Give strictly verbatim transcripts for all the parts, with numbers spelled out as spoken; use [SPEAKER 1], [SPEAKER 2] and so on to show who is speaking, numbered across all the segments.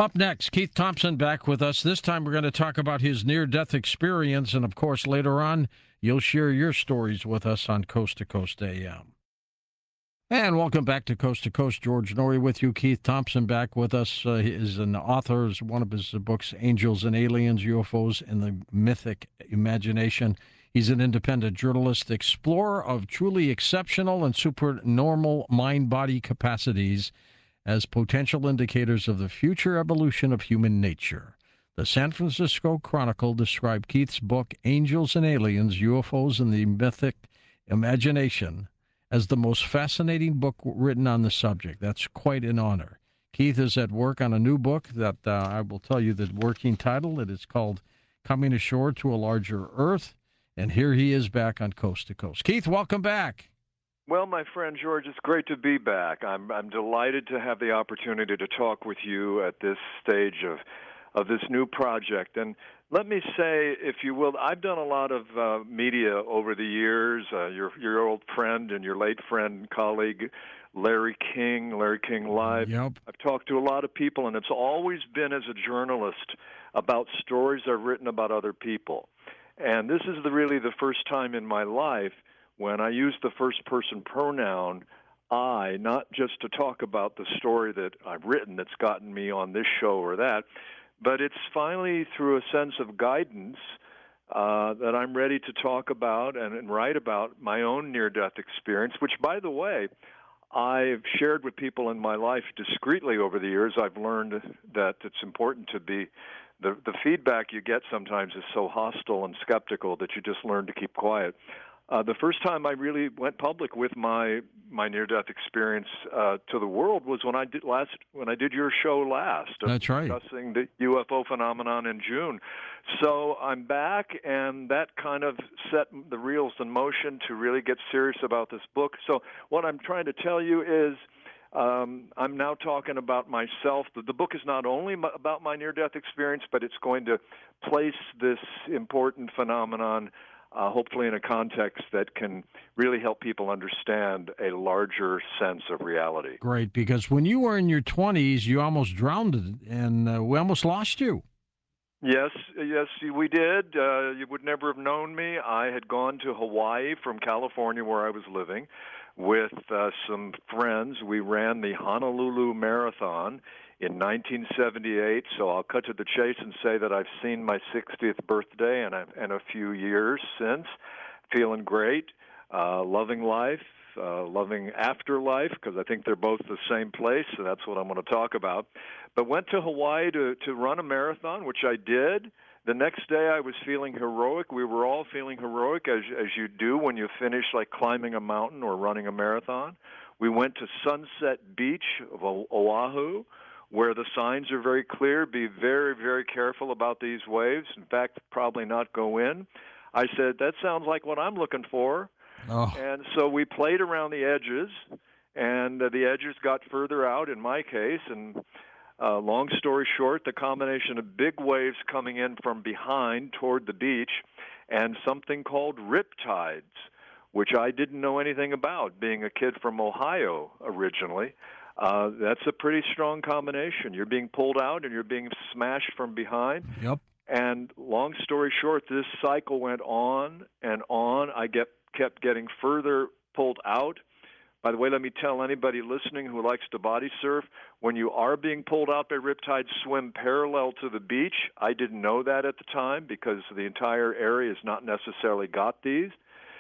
[SPEAKER 1] Up next, Keith Thompson back with us. This time we're going to talk about his near-death experience, and of course, later on, you'll share your stories with us on Coast to Coast A M. And welcome back to Coast to Coast. George Noory with you. Keith Thompson back with us. Uh, he is an author. Is one of his books, Angels and Aliens, U F Os and the Mythic Imagination. He's an independent journalist, explorer of truly exceptional and supernormal mind-body capacities as potential indicators of the future evolution of human nature. The San Francisco Chronicle described Keith's book, Angels and Aliens, U F Os and the Mythic Imagination, as the most fascinating book written on the subject. That's quite an honor. Keith is at work on a new book that uh, I will tell you the working title. It is called Coming Ashore to a Larger Earth. And here he is back on Coast to Coast. Keith, welcome back.
[SPEAKER 2] Well, my friend George, it's great to be back. I'm I'm delighted to have the opportunity to talk with you at this stage of of this new project. And let me say, if you will, I've done a lot of uh, media over the years. Uh, your your old friend and your late friend and colleague, Larry King, Larry King Live.
[SPEAKER 1] Yep.
[SPEAKER 2] I've talked to a lot of people, and it's always been as a journalist about stories I've written about other people. And this is the, really the first time in my life when I use the first-person pronoun, I, not just to talk about the story that I've written that's gotten me on this show or that, but it's finally through a sense of guidance uh, that I'm ready to talk about and, and write about my own near-death experience, which, by the way, I've shared with people in my life discreetly over the years. I've learned that it's important to be the, the feedback you get sometimes is so hostile and skeptical that you just learn to keep quiet. Uh, the first time I really went public with my my near-death experience uh, to the world was when I did last when I did your show last.
[SPEAKER 1] That's right.
[SPEAKER 2] Discussing the U F O phenomenon in June. So I'm back, and that kind of set the reels in motion to really get serious about this book. So what I'm trying to tell you is, um, I'm now talking about myself. The, the book is not only m- about my near-death experience, but it's going to place this important phenomenon Uh, hopefully in a context that can really help people understand a larger sense of reality.
[SPEAKER 1] Great, because when you were in your twenties, you almost drowned, and uh, we almost lost you.
[SPEAKER 2] Yes, yes, we did. Uh, you would never have known me. I had gone to Hawaii from California, where I was living, with uh, some friends. We ran the Honolulu Marathon in nineteen seventy-eight, so I'll cut to the chase and say that I've seen my sixtieth birthday and a, and a few years since. Feeling great, uh, loving life, uh, loving afterlife, because I think they're both the same place, so that's what I'm going to talk about. But went to Hawaii to, to run a marathon, which I did. The next day I was feeling heroic. We were all feeling heroic, as, as you do when you finish like climbing a mountain or running a marathon. We went to Sunset Beach of Oahu, where the signs are very clear. Be very, very careful about these waves. In fact, probably not go in. I said, that sounds like what I'm looking for.
[SPEAKER 1] Oh.
[SPEAKER 2] And so we played around the edges, and uh, the edges got further out in my case. And uh, long story short, the combination of big waves coming in from behind toward the beach and something called riptides, which I didn't know anything about, being a kid from Ohio originally. Uh, that's a pretty strong combination. You're being pulled out and you're being smashed from behind.
[SPEAKER 1] Yep.
[SPEAKER 2] And long story short, this cycle went on and on. I get, kept getting further pulled out. By the way, let me tell anybody listening who likes to body surf, when you are being pulled out by riptides, swim parallel to the beach. I didn't know that at the time because the entire area has not necessarily got these.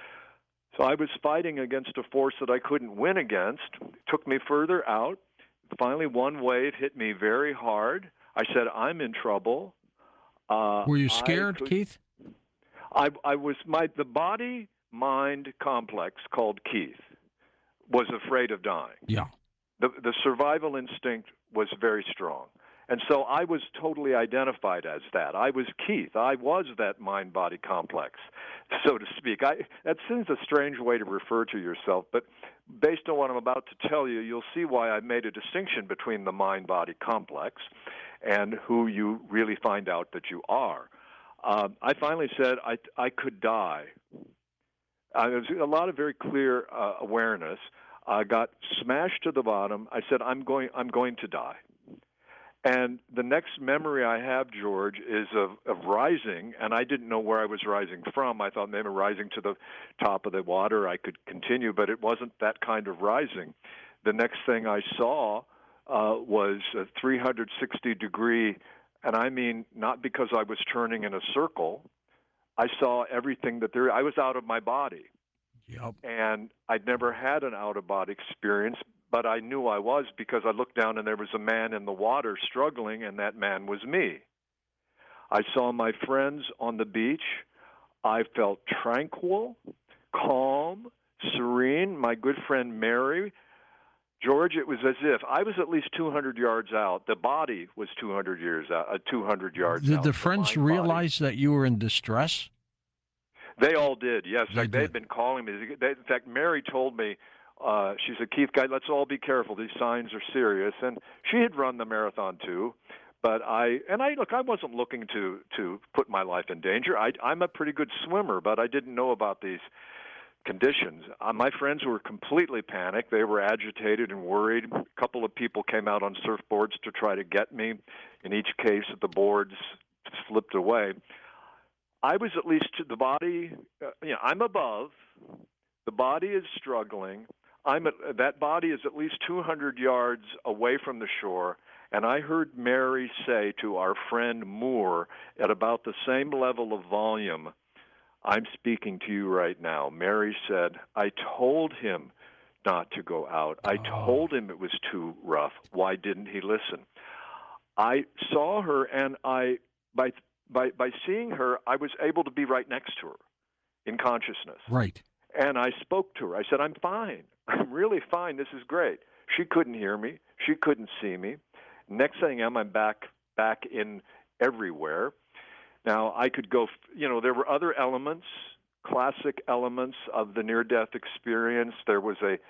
[SPEAKER 2] So I was fighting against a force that I couldn't win against. It took me further out. Finally, one wave hit me very hard. I said, I'm in trouble. Uh,
[SPEAKER 1] Were you scared,
[SPEAKER 2] could,
[SPEAKER 1] Keith?
[SPEAKER 2] I, I was my the body-mind complex called Keith was afraid of dying.
[SPEAKER 1] Yeah.
[SPEAKER 2] The, the survival instinct was very strong. And so I was totally identified as that. I was Keith. I was that mind-body complex, so to speak. I, that seems a strange way to refer to yourself, but based on what I'm about to tell you, you'll see why I made a distinction between the mind-body complex and who you really find out that you are. Uh, I finally said I, I could die. Uh, there was a lot of very clear uh, awareness. I got smashed to the bottom. I said, I'm going, I'm going to die. And the next memory I have, George, is of, of rising, and I didn't know where I was rising from. I thought maybe rising to the top of the water I could continue, but it wasn't that kind of rising. The next thing I saw uh, was a three hundred sixty degree, and I mean not because I was turning in a circle. I saw everything that there. I was out of my body.
[SPEAKER 1] Yep.
[SPEAKER 2] And I'd never had an out-of-body experience, but I knew I was because I looked down and there was a man in the water struggling, and that man was me. I saw my friends on the beach. I felt tranquil, calm, serene. My good friend Mary, George, it was as if I was at least two hundred yards out. The body was two hundred years out, uh, two hundred yards
[SPEAKER 1] Did
[SPEAKER 2] out.
[SPEAKER 1] the friends realize that you were in distress?
[SPEAKER 2] They all did, yes.
[SPEAKER 1] They
[SPEAKER 2] Like, they'd
[SPEAKER 1] did.
[SPEAKER 2] been calling me. They, in fact, Mary told me, uh, she said, Keith, guy, let's all be careful. These signs are serious. And she had run the marathon too. But I, and I, look, I wasn't looking to, to put my life in danger. I, I'm a pretty good swimmer, but I didn't know about these conditions. Uh, my friends were completely panicked. They were agitated and worried. A couple of people came out on surfboards to try to get me. In each case, the boards slipped away. I was at least the body, uh, you know, I'm above. The body is struggling. I'm at, that body is at least two hundred yards away from the shore. And I heard Mary say to our friend Moore at about the same level of volume, I'm speaking to you right now. Mary said, I told him not to go out. I told him it was too rough. Why didn't he listen? I saw her, and I, by By by seeing her, I was able to be right next to her in consciousness.
[SPEAKER 1] Right.
[SPEAKER 2] And I spoke to her. I said, I'm fine. I'm really fine. This is great. She couldn't hear me. She couldn't see me. Next thing I am, I'm back back in everywhere. Now, I could go, you know, there were other elements, classic elements of the near-death experience. There was a,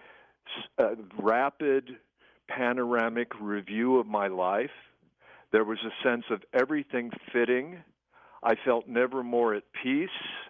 [SPEAKER 2] a rapid panoramic review of my life. There was a sense of everything fitting. I felt never more at peace.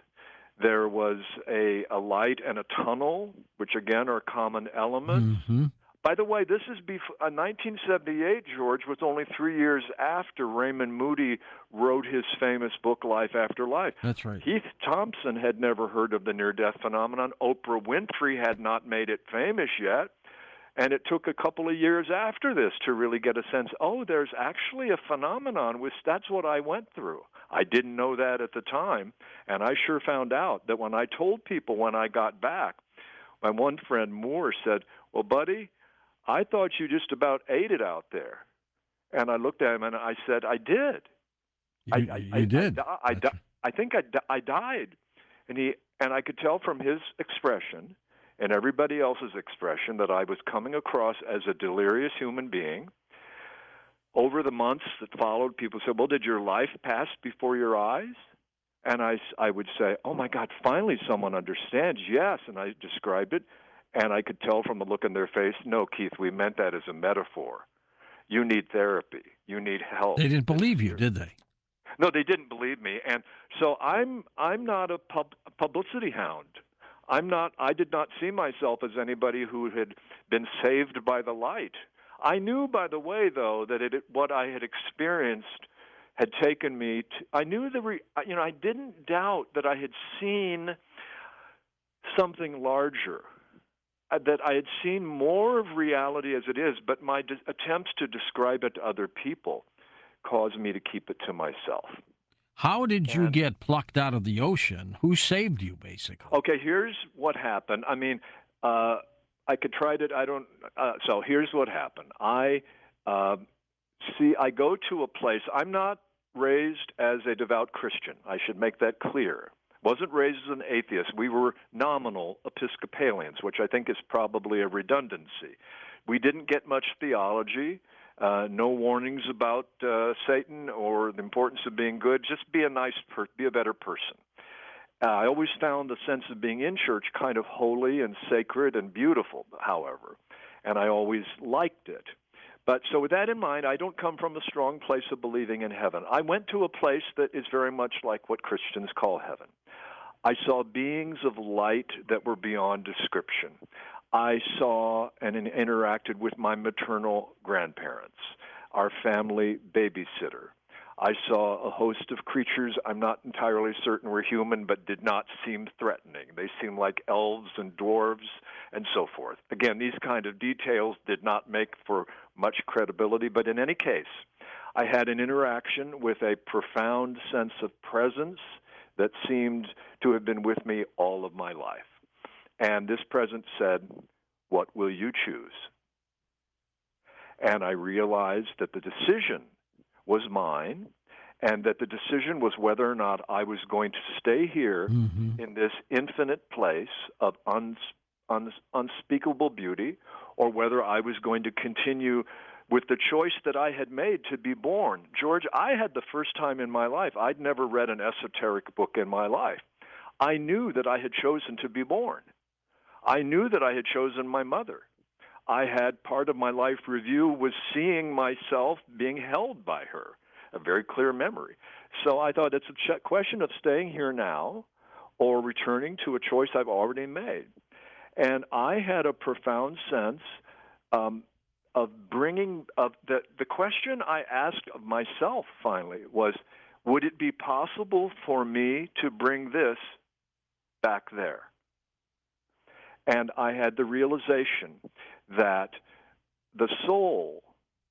[SPEAKER 2] There was a, a light and a tunnel, which again are common elements.
[SPEAKER 1] Mm-hmm.
[SPEAKER 2] By the way, this is before, uh, nineteen seventy-eight, George, was only three years after Raymond Moody wrote his famous book, Life After Life.
[SPEAKER 1] That's right.
[SPEAKER 2] Heath Thompson had never heard of the near-death phenomenon. Oprah Winfrey had not made it famous yet. And it took a couple of years after this to really get a sense, oh, there's actually a phenomenon, which that's what I went through. I didn't know that at the time, and I sure found out that when I told people when I got back, my one friend Moore said, well, buddy, I thought you just about ate it out there. And I looked at him and I said, I did.
[SPEAKER 1] You,
[SPEAKER 2] I,
[SPEAKER 1] you
[SPEAKER 2] I,
[SPEAKER 1] did.
[SPEAKER 2] I, I, I, I think I, I died. And he and I could tell from his expression and everybody else's expression that I was coming across as a delirious human being. Over the months that followed, people said, well, did your life pass before your eyes? And I, I would say, oh, my God, finally someone understands. Yes, and I described it. And I could tell from the look in their face, no, Keith, we meant that as a metaphor. You need therapy. You need help.
[SPEAKER 1] They didn't believe you, did they?
[SPEAKER 2] No, they didn't believe me. And so I'm I'm not a pub, publicity hound. I'm not. I did not see myself as anybody who had been saved by the light. I knew, by the way, though, that it, what I had experienced had taken me to, I knew the, re, you know, I didn't doubt that I had seen something larger, uh, that I had seen more of reality as it is, but my de- attempts to describe it to other people caused me to keep it to myself.
[SPEAKER 1] How did you
[SPEAKER 2] And-
[SPEAKER 1] get plucked out of the ocean? Who saved you, basically?
[SPEAKER 2] Okay, here's what happened. I mean, uh, I could try to, I don't, uh, so here's what happened. I, uh, see, I go to a place, I'm not raised as a devout Christian. I should make that clear. Wasn't raised as an atheist. We were nominal Episcopalians, which I think is probably a redundancy. We didn't get much theology, uh, no warnings about uh, Satan or the importance of being good. Just be a nice, per- be a better person. Uh, I always found the sense of being in church kind of holy and sacred and beautiful, however, and I always liked it. But so with that in mind, I don't come from a strong place of believing in heaven. I went to a place that is very much like what Christians call heaven. I saw beings of light that were beyond description. I saw and interacted with my maternal grandparents. our family babysitter. I saw a host of creatures I'm not entirely certain were human, but did not seem threatening. They seemed like elves and dwarves and so forth. Again, these kind of details did not make for much credibility, but in any case, I had an interaction with a profound sense of presence that seemed to have been with me all of my life. And this presence said, "What will you choose?" And I realized that the decision was mine, and that the decision was whether or not I was going to stay here
[SPEAKER 1] Mm-hmm.
[SPEAKER 2] in this infinite place of uns, uns, unspeakable beauty, or whether I was going to continue with the choice that I had made to be born. George, I had the first time in my life, I'd never read an esoteric book in my life. I knew that I had chosen to be born. I knew that I had chosen my mother. I had part of my life review was seeing myself being held by her, a very clear memory. So I thought it's a question of staying here now or returning to a choice I've already made. And I had a profound sense um, of bringing, of the, the question I asked of myself finally was, would it be possible for me to bring this back there? And I had the realization that the soul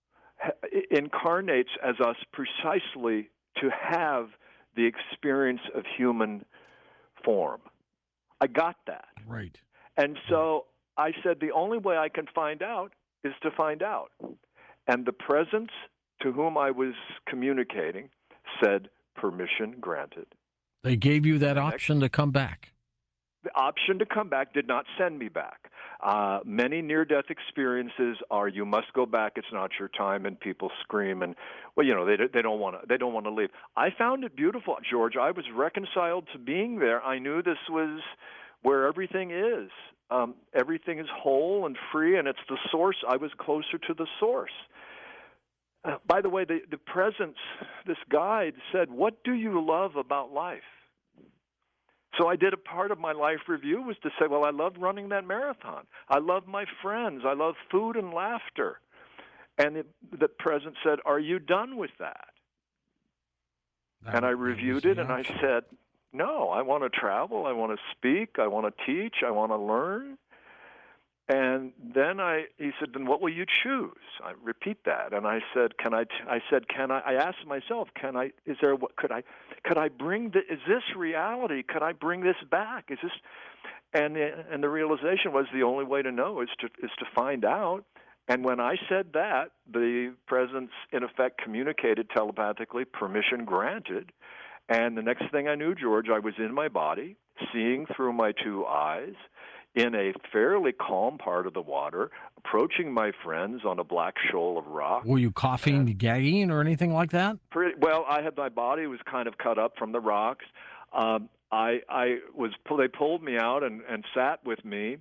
[SPEAKER 2] incarnates as us precisely to have the experience of human form. I got that.
[SPEAKER 1] Right.
[SPEAKER 2] And so I said, the only way I can find out is to find out. And the presence to whom I was communicating said, permission granted.
[SPEAKER 1] They gave you that option to come back.
[SPEAKER 2] The option to come back did not send me back. Uh, many near-death experiences are you must go back. It's not your time, and people scream and well, you know they they don't want to they don't want to leave. I found it beautiful, George. I was reconciled to being there. I knew this was where everything is. Um, everything is whole and free, and it's the source. I was closer to the source. Uh, by the way, the the presence, this guide said, "What do you love about life?" So I did a part of my life review was to say, well, I love running that marathon. I love my friends. I love food and laughter. And it, the president said, are you done with that?
[SPEAKER 1] That
[SPEAKER 2] and I
[SPEAKER 1] was
[SPEAKER 2] reviewed
[SPEAKER 1] the
[SPEAKER 2] it, and I
[SPEAKER 1] option.
[SPEAKER 2] said, no, I want to travel. I want to speak. I want to teach. I want to learn. And then I, he said, then what will you choose? I repeat that, and I said, can I? T- I said, can I? I asked myself, can I? Is there? What could I? Could I bring? The, is this reality? Could I bring this back? Is this? And and the realization was the only way to know is to is to find out. And when I said that, the presence in effect communicated telepathically, permission granted. And the next thing I knew, George, I was in my body, seeing through my two eyes, in a fairly calm part of the water, approaching my friends on a black shoal of rock.
[SPEAKER 1] Were you coughing, gagging, or anything like that?
[SPEAKER 2] Pretty, well, I had my body was kind of cut up from the rocks. Um, I, I was. They pulled me out and, and sat with me,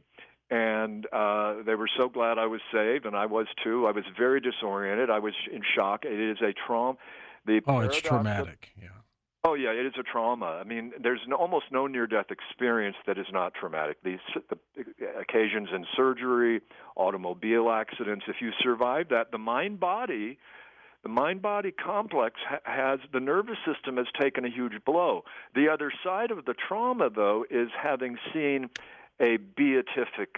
[SPEAKER 2] and uh, they were so glad I was saved, and I was too. I was very disoriented. I was in shock. It is a trauma. The
[SPEAKER 1] Oh, it's
[SPEAKER 2] paradox of-
[SPEAKER 1] traumatic. Yeah.
[SPEAKER 2] Oh, yeah, it is a trauma. I mean, there's no, almost no near-death experience that is not traumatic. These the occasions in surgery, automobile accidents, if you survive that, the mind-body, the mind-body complex ha- has, the nervous system has taken a huge blow. The other side of the trauma, though, is having seen a beatific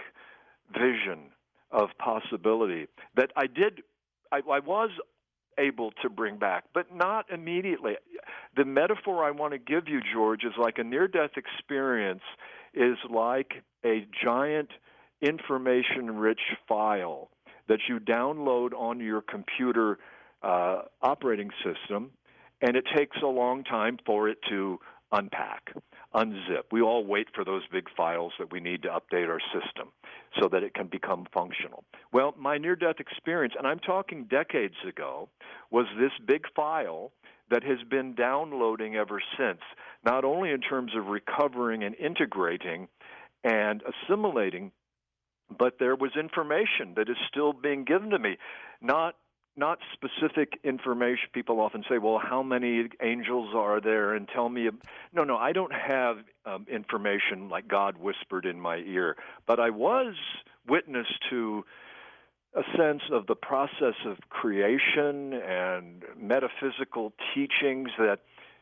[SPEAKER 2] vision of possibility that I did, I, I was able to bring back, but not immediately. The metaphor I want to give you, George, is like a near-death experience is like a giant information-rich file that you download onto your computer uh, operating system, and it takes a long time for it to unpack, unzip. We all wait for those big files that we need to update our system so that it can become functional. Well, my near-death experience, and I'm talking decades ago, was this big file that has been downloading ever since, not only in terms of recovering and integrating and assimilating, but there was information that is still being given to me, not not specific information. People often say, well, how many angels are there? And tell me. No, no, I don't have um, information like God whispered in my ear. But I was witness to a sense of the process of creation and metaphysical teachings that,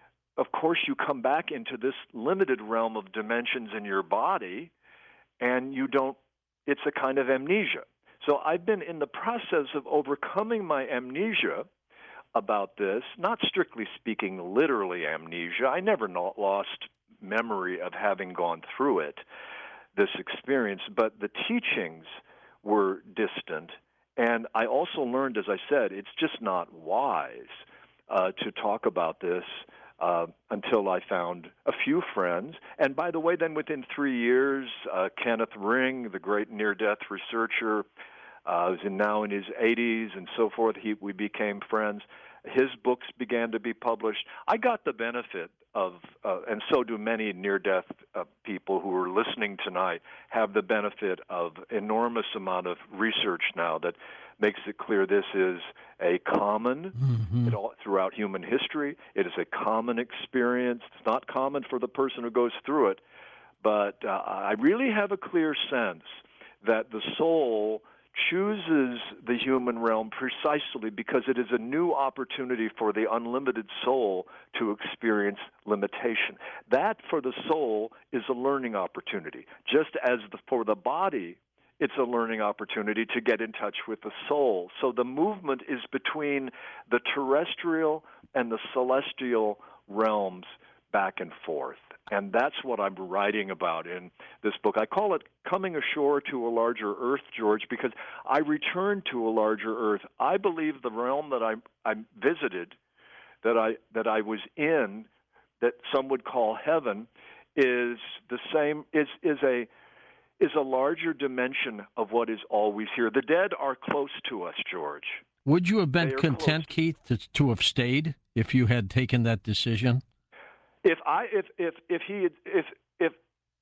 [SPEAKER 2] of course, you come back into this limited realm of dimensions in your body, and you don't, it's a kind of amnesia. So I've been in the process of overcoming my amnesia about this, not strictly speaking literally amnesia. I never not lost memory of having gone through it, this experience, but the teachings were distant. And I also learned, as I said, it's just not wise uh, to talk about this uh, until I found a few friends. And by the way, then within three years, uh, Kenneth Ring, the great near-death researcher, uh, is now in his eighties and so forth, he, we became friends. His books began to be published. I got the benefit of, uh, and so do many near-death uh, people who are listening tonight, have the benefit of enormous amount of research now that makes it clear this is a common,
[SPEAKER 1] mm-hmm.
[SPEAKER 2] it all, throughout human history. It is a common experience. It's not common for the person who goes through it, but uh, I really have a clear sense that the soul chooses the human realm precisely because it is a new opportunity for the unlimited soul to experience limitation. That, for the soul, is a learning opportunity. Just as the, for the body, it's a learning opportunity to get in touch with the soul. So the movement is between the terrestrial and the celestial realms back and forth. And that's what I'm writing about in this book. I call it Coming Ashore to a Larger Earth, George, because I returned to a larger Earth. I believe the realm that I, I visited, that I, that I was in, that some would call heaven, is the same, is, is a is a larger dimension of what is always here. The dead are close to us, George.
[SPEAKER 1] Would you have been
[SPEAKER 2] They are
[SPEAKER 1] content,
[SPEAKER 2] close.
[SPEAKER 1] Keith, to, to have stayed if you had taken that decision?
[SPEAKER 2] If I if if if he had, if if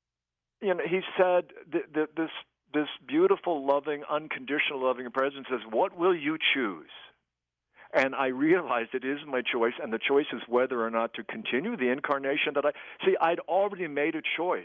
[SPEAKER 2] you know he said that, that this this beautiful, loving, unconditional loving presence says, "What will you choose?" And I realized it is my choice, and the choice is whether or not to continue the incarnation that I see. I'd already made a choice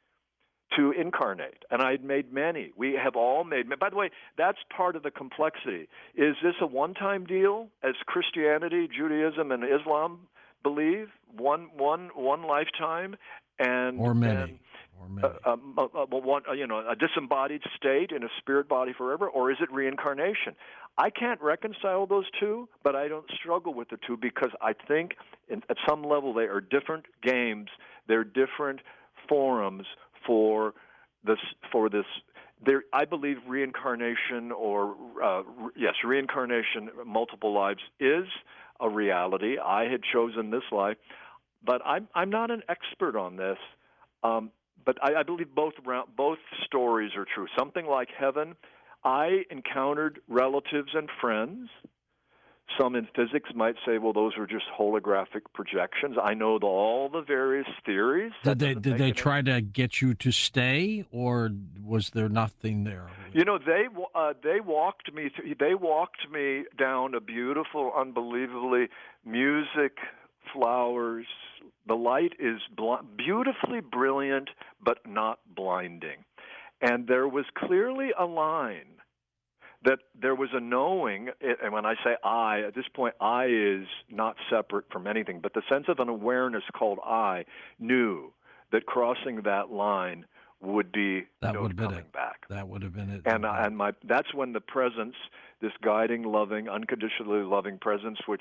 [SPEAKER 2] to incarnate, and I'd made many. We have all made. By the way, that's part of the complexity. Is this a one-time deal, as Christianity, Judaism, and Islam believe? One, one, one lifetime, and
[SPEAKER 1] Or many.
[SPEAKER 2] And,
[SPEAKER 1] or many.
[SPEAKER 2] uh, um, uh, uh, one, uh, you know, a disembodied state in a spirit body forever, or is it reincarnation? I can't reconcile those two, but I don't struggle with the two because I think, in, at some level, they are different games. They're different forums for this. For this, there, I believe reincarnation, or uh, re- yes, reincarnation, multiple lives is a reality. I had chosen this life, but I'm I'm not an expert on this. Um, but I, I believe both both stories are true. Something like heaven, I encountered relatives and friends. Some in physics might say, well, those were just holographic projections. I know the, all the various theories.
[SPEAKER 1] Did they did they try to get you to stay, or was there nothing there?
[SPEAKER 2] You know, they uh, they walked me through, they walked me down a beautiful, unbelievably music, flowers. The light is bl- beautifully brilliant, but not blinding, and there was clearly a line. That there was a knowing, and when I say I, at this point, I is not separate from anything, but the sense of an awareness called I knew that crossing that line would be
[SPEAKER 1] that
[SPEAKER 2] no
[SPEAKER 1] would have been
[SPEAKER 2] coming
[SPEAKER 1] it.
[SPEAKER 2] back.
[SPEAKER 1] That would have been it.
[SPEAKER 2] And and my that's when the presence, this guiding, loving, unconditionally loving presence, which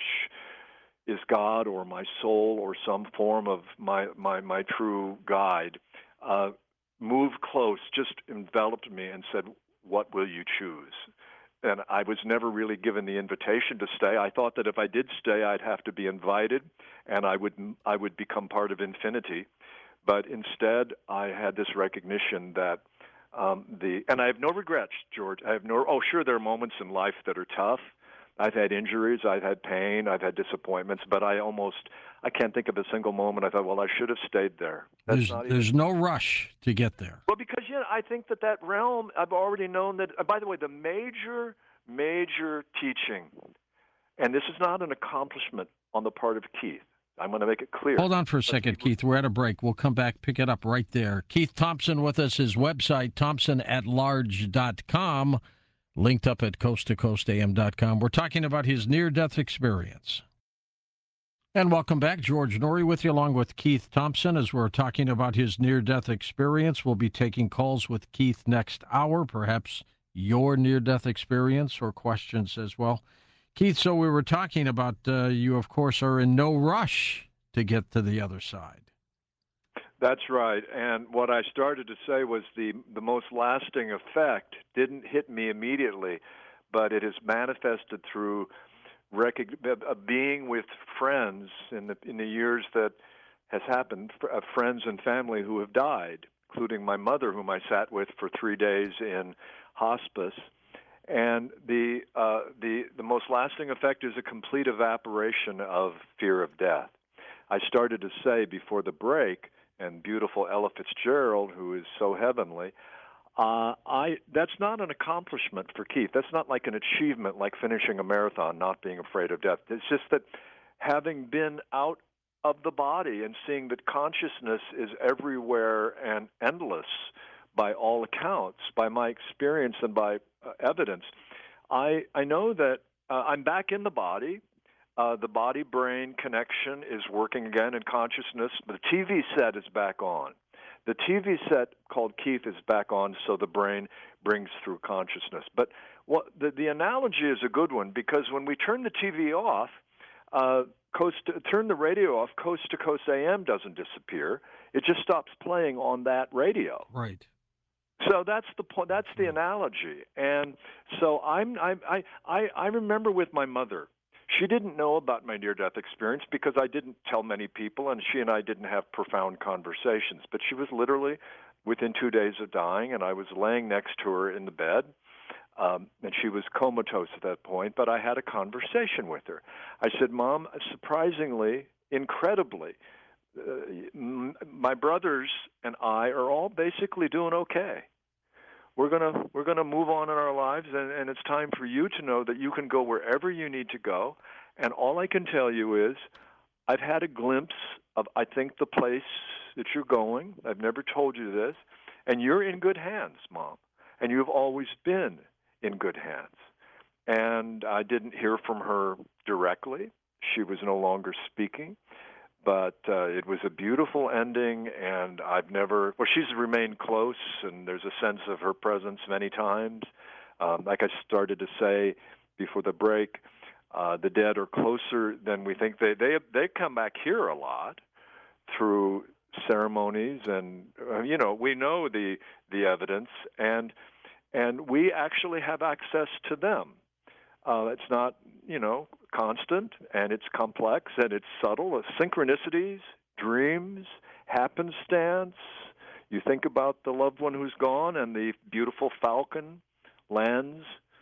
[SPEAKER 2] is God or my soul or some form of my my my true guide, uh, moved close, just enveloped me and said, "What will you choose?" And I was never really given the invitation to stay. I thought that if I did stay, I'd have to be invited, and I would I would become part of infinity. But instead, I had this recognition that um, the and I have no regrets, George. I have no. Oh, sure, there are moments in life that are tough. I've had injuries, I've had pain, I've had disappointments, but I almost I can't think of a single moment I thought, well, I should have stayed there. That's
[SPEAKER 1] there's
[SPEAKER 2] not
[SPEAKER 1] there's
[SPEAKER 2] even...
[SPEAKER 1] no rush to get there.
[SPEAKER 2] Well, because yeah, I think that that realm, I've already known that. Uh, by the way, the major major teaching, and this is not an accomplishment on the part of Keith. I'm going to make it clear.
[SPEAKER 1] Hold on for a second, Keith. We're at a break. We'll come back, pick it up right there. Keith Thompson with us, his website, thompson at large dot com. linked up at coast to coast a m dot com. We're talking about his near-death experience. And welcome back. George Noory with you, along with Keith Thompson, as we're talking about his near-death experience. We'll be taking calls with Keith next hour, perhaps your near-death experience or questions as well. Keith, so we were talking about uh, you, of course, are in no rush to get to the other side.
[SPEAKER 2] That's right. And what I started to say was the, the most lasting effect didn't hit me immediately, but it is manifested through rec- uh, being with friends in the, in the years that has happened, uh, friends and family who have died, including my mother, whom I sat with for three days in hospice. And the uh, the the most lasting effect is a complete evaporation of fear of death. I started to say before the break, and beautiful Ella Fitzgerald, who is so heavenly, uh, I that's not an accomplishment for Keith. That's not like an achievement, like finishing a marathon, not being afraid of death. It's just that having been out of the body and seeing that consciousness is everywhere and endless, by all accounts, by my experience and by uh, evidence, I I know that uh, I'm back in the body. Uh, the body-brain connection is working again in consciousness. The T V set is back on. The T V set called Keith is back on, so the brain brings through consciousness. But what, the, the analogy is a good one, because when we turn the T V off, uh, coast to, turn the radio off, Coast to Coast A M doesn't disappear. It just stops playing on that radio.
[SPEAKER 1] Right.
[SPEAKER 2] So that's the point. That's the analogy. And so I'm, I, I, I, I remember with my mother. She didn't know about my near-death experience because I didn't tell many people, and she and I didn't have profound conversations. But she was literally within two days of dying, and I was laying next to her in the bed, um, and she was comatose at that point. But I had a conversation with her. I said, "Mom, surprisingly, incredibly, uh, m- my brothers and I are all basically doing okay. We're gonna we're gonna move on in our lives, and, and it's time for you to know that you can go wherever you need to go. And all I can tell you is, I've had a glimpse of I think the place that you're going. I've never told you this, and you're in good hands, Mom. And you've always been in good hands." And I didn't hear from her directly. She was no longer speaking. But uh, it was a beautiful ending, and I've never, well, she's remained close, and there's a sense of her presence many times. Um, like I started to say before the break, uh, the dead are closer than we think. They, they, they come back here a lot through ceremonies, and, uh, you know, we know the, the evidence, and, and we actually have access to them. Uh, it's not, you know, constant, and it's complex, and it's subtle. Synchronicities, dreams, happenstance. You think about the loved one who's gone, and the beautiful falcon lands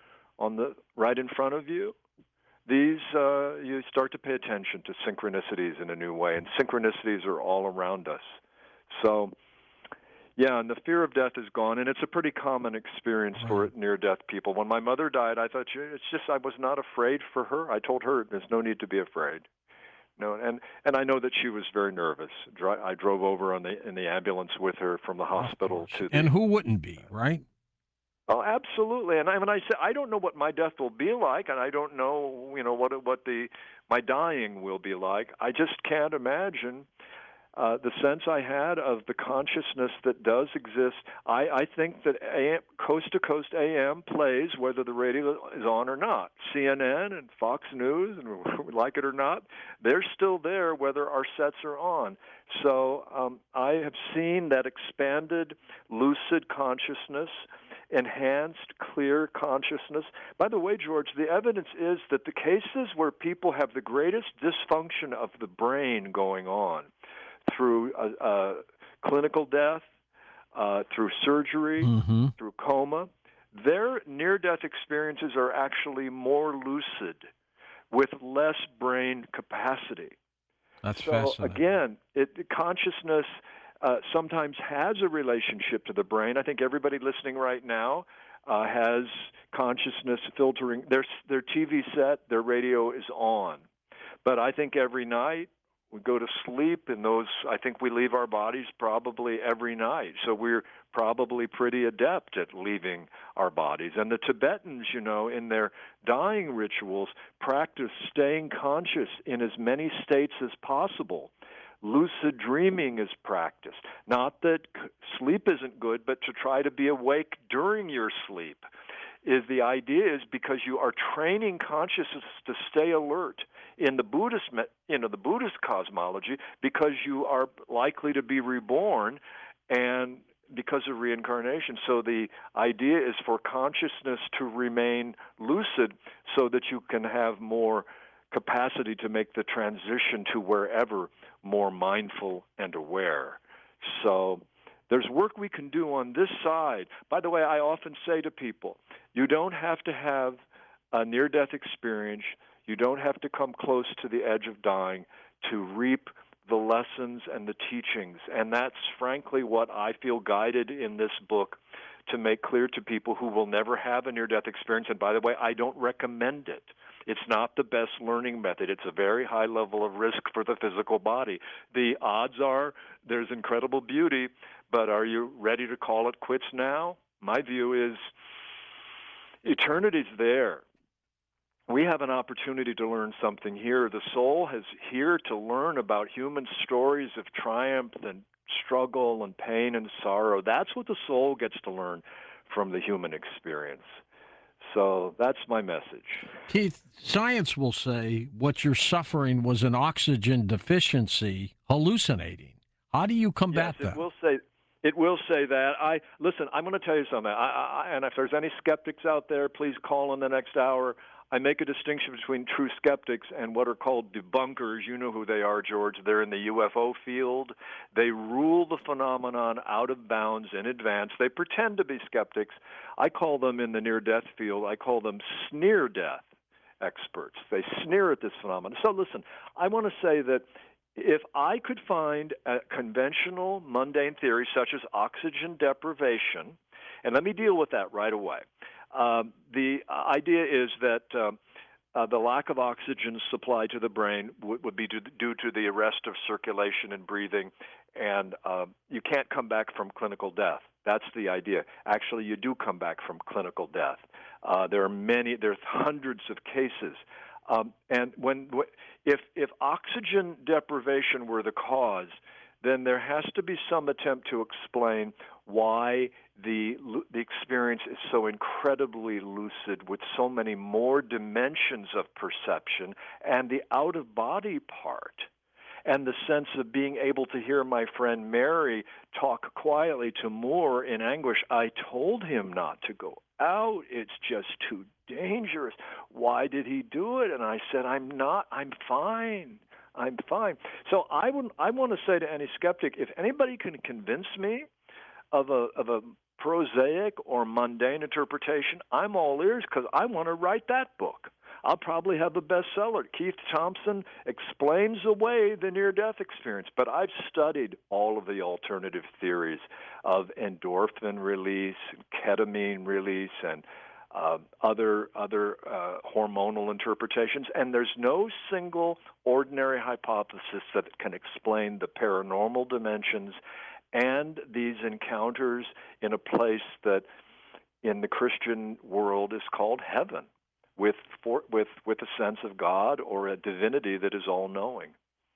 [SPEAKER 2] on the right in front of you. These, uh, you start to pay attention to synchronicities in a new way, and synchronicities are all around us. So, yeah, and the fear of death is gone, and it's a pretty common experience right. for near-death people. When my mother died, I thought, it's just I was not afraid for her. I told her there's no need to be afraid. No, and and I know that she was very nervous. I drove over on the in the ambulance with her from the hospital to the.
[SPEAKER 1] And who wouldn't be, right?
[SPEAKER 2] Oh, absolutely. And I, when I said I don't know what my death will be like, and I don't know, you know, what what the my dying will be like. I just can't imagine. Uh, the sense I had of the consciousness that does exist. I, I think that A M, Coast to Coast A M plays whether the radio is on or not. C N N and Fox News, and we like it or not, they're still there whether our sets are on. So um, I have seen that expanded, lucid consciousness, enhanced, clear consciousness. By the way, George, the evidence is that the cases where people have the greatest dysfunction of the brain going on, through uh, uh, clinical death, uh, through surgery,
[SPEAKER 1] mm-hmm.
[SPEAKER 2] through coma, their near-death experiences are actually more lucid with less brain capacity.
[SPEAKER 1] That's
[SPEAKER 2] so,
[SPEAKER 1] fascinating.
[SPEAKER 2] Again, it, consciousness uh, sometimes has a relationship to the brain. I think everybody listening right now uh, has consciousness filtering. Their, their T V set, their radio is on. But I think every night, We go to sleep, and those, I think we leave our bodies probably every night. So we're probably pretty adept at leaving our bodies. And the Tibetans, you know, in their dying rituals, practice staying conscious in as many states as possible. Lucid dreaming is practiced. Not that sleep isn't good, but to try to be awake during your sleep. Is the idea is because you are training consciousness to stay alert in the Buddhist, you know, the Buddhist cosmology, because you are likely to be reborn, and because of reincarnation. So the idea is for consciousness to remain lucid, so that you can have more capacity to make the transition to wherever more mindful and aware. So there's work we can do on this side. By the way, I often say to people, you don't have to have a near-death experience. You don't have to come close to the edge of dying to reap the lessons and the teachings. And that's frankly what I feel guided in this book to make clear to people who will never have a near-death experience. And by the way, I don't recommend it. It's not the best learning method. It's a very high level of risk for the physical body. The odds are there's incredible beauty, but are you ready to call it quits now? My view is eternity's there. We have an opportunity to learn something here. The soul is here to learn about human stories of triumph and struggle and pain and sorrow. That's what the soul gets to learn from the human experience. So that's my message.
[SPEAKER 1] Keith, science will say what you're suffering was an oxygen deficiency, hallucinating. How do you combat
[SPEAKER 2] yes,
[SPEAKER 1] that?
[SPEAKER 2] It will say it will say that. I listen. I'm going to tell you something. I, I, and if there's any skeptics out there, please call in the next hour. I make a distinction between true skeptics and what are called debunkers. You know who they are, George. They're in the U F O field. They rule the phenomenon out of bounds in advance. They pretend to be skeptics. I call them in the near-death field, I call them sneer-death experts. They sneer at this phenomenon. So listen, I want to say that if I could find a conventional, mundane theory such as oxygen deprivation, and let me deal with that right away. Um, the idea is that um, uh, the lack of oxygen supply to the brain w- would be due, due to the arrest of circulation and breathing, and uh, you can't come back from clinical death. That's the idea. Actually, you do come back from clinical death. Uh, there are many, there's hundreds of cases. Um, and when if if oxygen deprivation were the cause, then there has to be some attempt to explain why the the experience is so incredibly lucid, with so many more dimensions of perception, and the out-of-body part, and the sense of being able to hear my friend Mary talk quietly to Moore in anguish. I told him not to go out. It's just too dangerous. Why did he do it? And I said, I'm not. I'm fine. I'm fine. So I would. I want to say to any skeptic, if anybody can convince me of a of a prosaic or mundane interpretation, I'm all ears, because I want to write that book. I'll probably have a bestseller. Keith Thompson explains away the near-death experience. But I've studied all of the alternative theories of endorphin release, ketamine release, and uh, other other uh, hormonal interpretations. And there's no single ordinary hypothesis that can explain the paranormal dimensions and these encounters in a place that in the Christian world is called heaven, with for, with with a sense of God or a divinity that is all-knowing.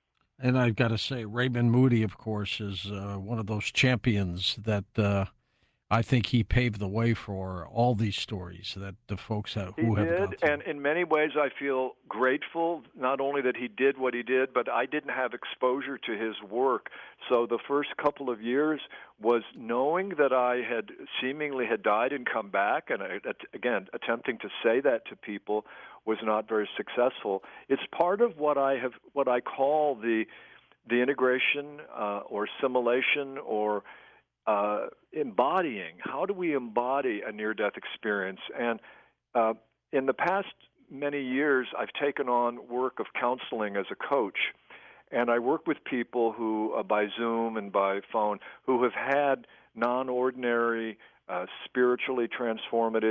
[SPEAKER 1] And I've got to say, Raymond Moody, of course, is uh, one of those champions that uh, I think he paved the way for all these stories that the folks have, who
[SPEAKER 2] he
[SPEAKER 1] have
[SPEAKER 2] did,
[SPEAKER 1] gone through.
[SPEAKER 2] And in many ways I feel grateful, not only that he did what he did, but I didn't have exposure to his work. So the first couple of years was knowing that I had seemingly had died and come back, and I, again, attempting to say that to people was not very successful. It's part of what I have, what I call the the integration uh, or assimilation or Uh, embodying. How do we embody a near-death experience? And uh, in the past many years, I've taken on work of counseling as a coach, and I work with people who, uh, by Zoom and by phone, who have had non-ordinary, uh, spiritually transformative,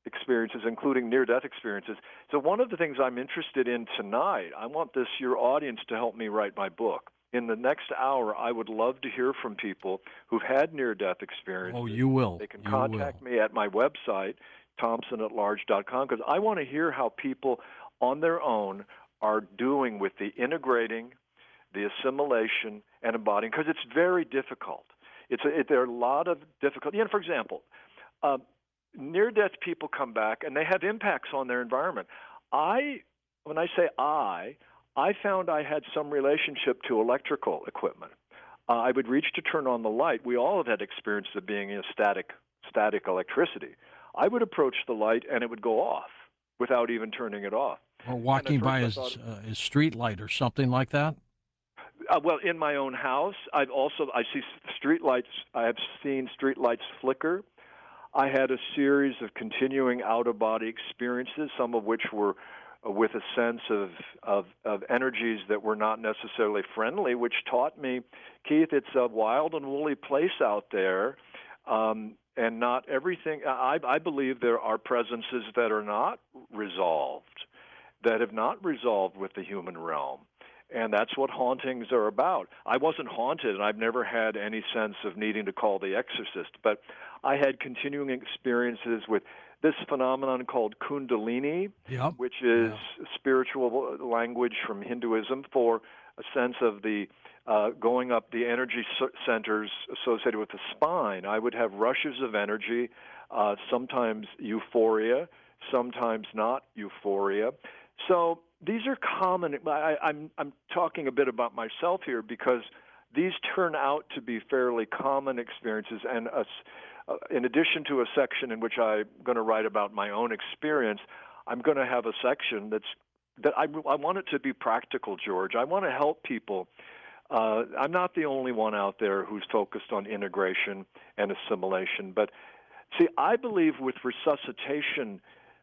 [SPEAKER 2] experiences, including near-death experiences. So one of the things I'm interested in tonight, I want this your audience to help me write my book. In the next hour, I would love to hear from people who've had near-death experiences.
[SPEAKER 1] Oh, you will.
[SPEAKER 2] They can
[SPEAKER 1] you
[SPEAKER 2] contact
[SPEAKER 1] will.
[SPEAKER 2] me at my website, thompson at large dot com, because I want to hear how people on their own are doing with the integrating, the assimilation, and embodying, because it's very difficult. It's a, it, there are a lot of difficult. You know, for example, uh, near-death people come back and they have impacts on their environment. I, when I say I, I found I had some relationship to electrical equipment. Uh, I would reach to turn on the light. We all have had experience of being in a static, static electricity. I would approach the light and it would go off without even turning it off.
[SPEAKER 1] Or walking by his,
[SPEAKER 2] thought,
[SPEAKER 1] uh, his street light or something like that?
[SPEAKER 2] Uh, well, in my own house, I've also I see street lights. I have seen street lights flicker. I had a series of continuing out-of-body experiences, some of which were uh, with a sense of, of of energies that were not necessarily friendly, which taught me, Keith, it's a wild and woolly place out there, um, and not everything. I, I believe there are presences that are not resolved, that have not resolved with the human realm. And that's what hauntings are about. I wasn't haunted, and I've never had any sense of needing to call the exorcist, but I had continuing experiences with this phenomenon called Kundalini,
[SPEAKER 1] yep.
[SPEAKER 2] which is
[SPEAKER 1] yeah.
[SPEAKER 2] spiritual language from Hinduism for a sense of the uh, going up the energy centers associated with the spine. I would have rushes of energy, uh, sometimes euphoria, sometimes not euphoria. So these are common. I, I'm I'm talking a bit about myself here because these turn out to be fairly common experiences. And a, uh, in addition to a section in which I'm going to write about my own experience, I'm going to have a section that's that I, I want it to be practical, George. I want to help people. Uh, I'm not the only one out there who's focused on integration and assimilation. But see, I believe with resuscitation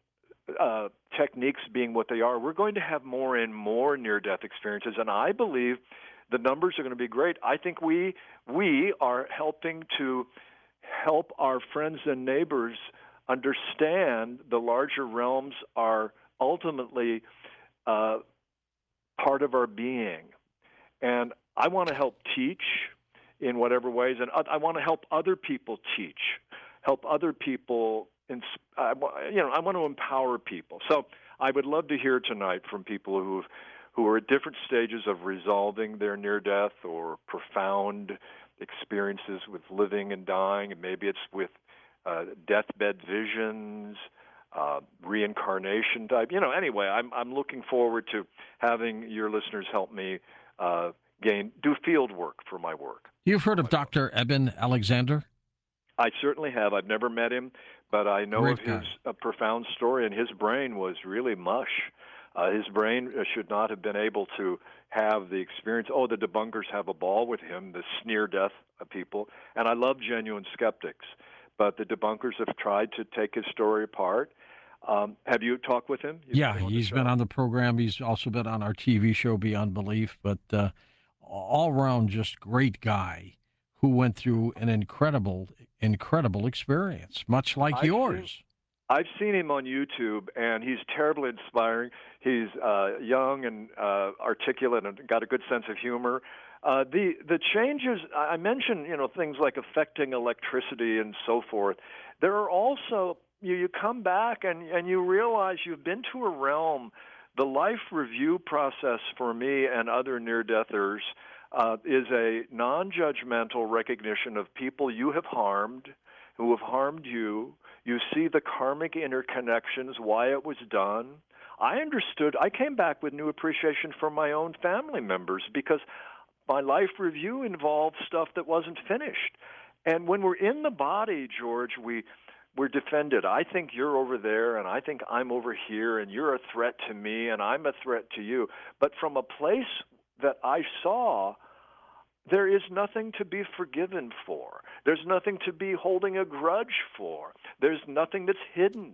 [SPEAKER 2] Uh, techniques being what they are, we're going to have more and more near-death experiences, and I believe the numbers are going to be great. I think we we are helping to help our friends and neighbors understand the larger realms are ultimately uh, part of our being, and I want to help teach in whatever ways, and I want to help other people teach, help other people. And, uh, you know, I want to empower people. So I would love to hear tonight from people who who are at different stages of resolving their near-death or profound experiences with living and dying, and maybe it's with uh, deathbed visions, uh, reincarnation type. You know, anyway, I'm I'm looking forward to having your listeners help me uh, gain do field work for my work.
[SPEAKER 1] You've heard of Doctor Eben Alexander?
[SPEAKER 2] I certainly have. I've never met him, but I know
[SPEAKER 1] Great
[SPEAKER 2] of his
[SPEAKER 1] guy.
[SPEAKER 2] uh, profound story, and his brain was really mush. Uh, his brain uh, should not have been able to have the experience. Oh, the debunkers have a ball with him, the sneer death of people. And I love genuine skeptics, but the debunkers have tried to take his story apart. Um, have you talked with him? He's
[SPEAKER 1] yeah,
[SPEAKER 2] been
[SPEAKER 1] he's been on the program. He's also been on our T V show, Beyond Belief, but uh, all around just great guy who went through an incredible, incredible experience, much like
[SPEAKER 2] I've
[SPEAKER 1] yours.
[SPEAKER 2] Seen, I've seen him on YouTube, and he's terribly inspiring. He's uh, young and uh, articulate and got a good sense of humor. Uh, the the changes, I mentioned, you know, things like affecting electricity and so forth. There are also, you, you come back and, and you realize you've been to a realm. The life review process for me and other near-deathers Uh, is a non-judgmental recognition of people you have harmed, who have harmed you. You see the karmic interconnections, why it was done. I understood. I came back with new appreciation for my own family members because my life review involved stuff that wasn't finished. And when we're in the body, George, we we're defended. I think you're over there, and I think I'm over here, and you're a threat to me, and I'm a threat to you. But from a place that I saw, there is nothing to be forgiven for. There's nothing to be holding a grudge for. There's nothing that's hidden.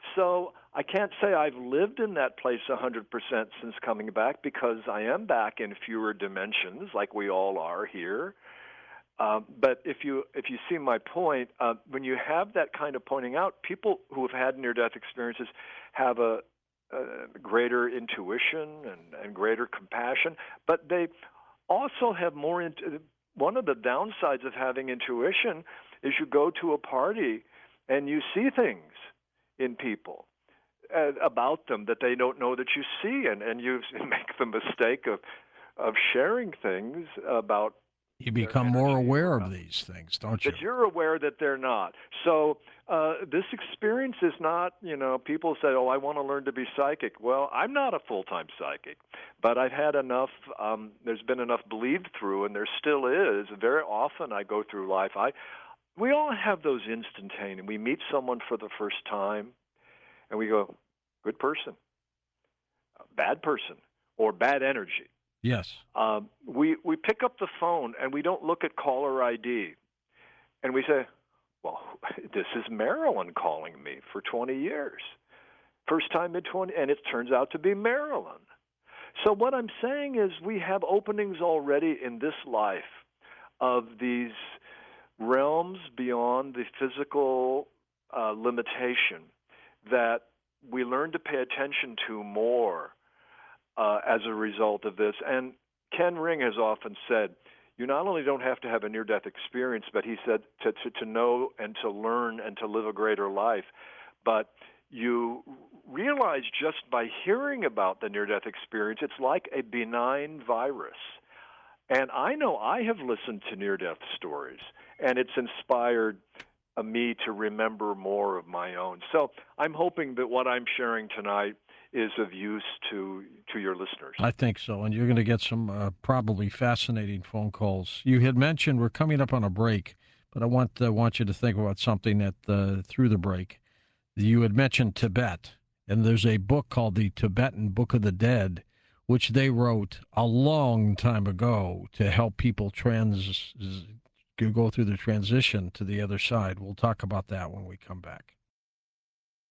[SPEAKER 2] So I can't say I've lived in that place one hundred percent since coming back because I am back in fewer dimensions like we all are here. Uh, but if you if you see my point, uh, when you have that kind of pointing out, people who have had near-death experiences have a, a greater intuition and, and greater compassion, but they also have more. Into, one of the downsides of having intuition is you go to a party and you see things in people uh, about them that they don't know that you see, and, and you make the mistake of of sharing things about.
[SPEAKER 1] You become more aware of these things, don't you?
[SPEAKER 2] That you're aware that they're not. So uh, this experience is not, you know, people say, oh, I want to learn to be psychic. Well, I'm not a full-time psychic, but I've had enough, um, there's been enough bleed through, and there still is. Very often I go through life. I, we all have those instantaneous. We meet someone for the first time, and we go, good person, bad person, or bad energy.
[SPEAKER 1] Yes.
[SPEAKER 2] Um, we we pick up the phone and we don't look at caller I D, and we say, "Well, this is Marilyn calling me for twenty years, first time in twenty," and it turns out to be Marilyn. So what I'm saying is, we have openings already in this life of these realms beyond the physical uh, limitation that we learn to pay attention to more. Uh, as a result of this. And Ken Ring has often said, you not only don't have to have a near-death experience, but he said to, to, to know and to learn and to live a greater life, but you realize just by hearing about the near-death experience, it's like a benign virus. And I know I have listened to near-death stories, and it's inspired uh, me to remember more of my own. So I'm hoping that what I'm sharing tonight is of use to to your listeners.
[SPEAKER 1] I think so, and you're going to get some uh, probably fascinating phone calls. You had mentioned we're coming up on a break, but I want uh, want you to think about something that uh, through the break. You had mentioned Tibet, and there's a book called the Tibetan Book of the Dead, which they wrote a long time ago to help people trans go through the transition to the other side. We'll talk about that when we come back.